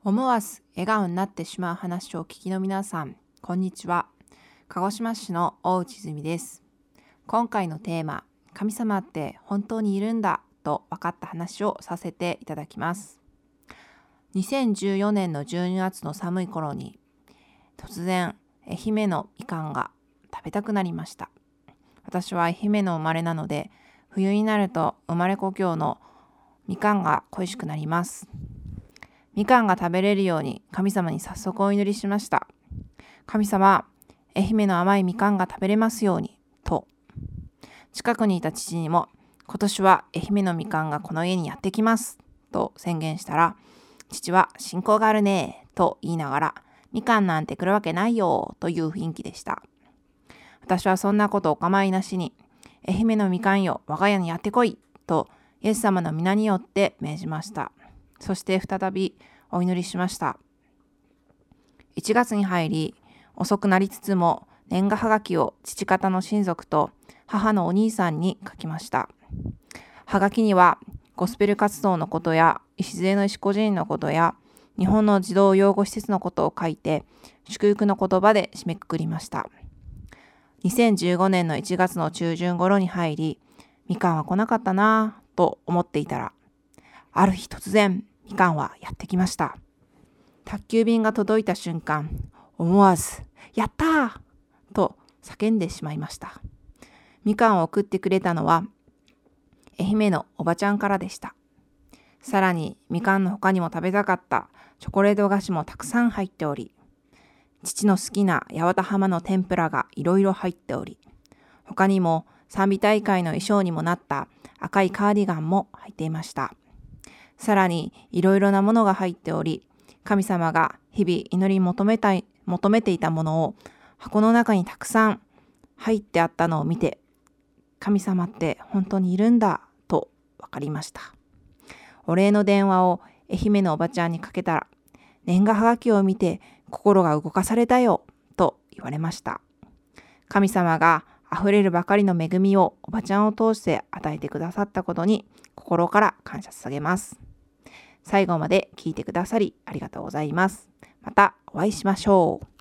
思わず笑顔になってしまう話をお聞きの皆さん、こんにちは。鹿児島市の大内泉です。今回のテーマ、神様って本当にいるんだと分かった話をさせていただきます。2014年の12月の寒い頃に、突然、愛媛のみかんが食べたくなりました。私は愛媛の生まれなので、冬になると生まれ故郷のみかんが恋しくなります。みかんが食べれるように神様に早速お祈りしました。神様、愛媛の甘いみかんが食べれますように、と。近くにいた父にも、今年は愛媛のみかんがこの家にやってきます、と宣言したら、父は信仰があるね、と言いながら、みかんなんて来るわけないよ、という雰囲気でした。私はそんなことお構いなしに、愛媛のみかんよ、我が家にやってこい、とイエス様の皆によって命じました。そして再びお祈りしました。1月に入り、遅くなりつつも年賀はがきを父方の親族と母のお兄さんに書きました。はがきにはゴスペル活動のことや礎の石個人のことや日本の児童養護施設のことを書いて祝福の言葉で締めくくりました。2015年の1月の中旬頃に入り、みかんは来なかったなぁと思っていたら、ある日突然、みかんはやってきました。宅急便が届いた瞬間、思わず、やったーと叫んでしまいました。みかんを送ってくれたのは、愛媛のおばちゃんからでした。さらに、みかんの他にも食べたかったチョコレート菓子もたくさん入っており、父の好きな八幡浜の天ぷらがいろいろ入っており、他にも賛美大会の衣装にもなった赤いカーディガンも入っていました。さらにいろいろなものが入っており、神様が日々祈り求めていたものを箱の中にたくさん入ってあったのを見て、神様って本当にいるんだと分かりました。お礼の電話を愛媛のおばちゃんにかけたら、年賀はがきを見て心が動かされたよと言われました。神様が溢れるばかりの恵みをおばちゃんを通して与えてくださったことに心から感謝捧げます。最後まで聞いてくださりありがとうございます。またお会いしましょう。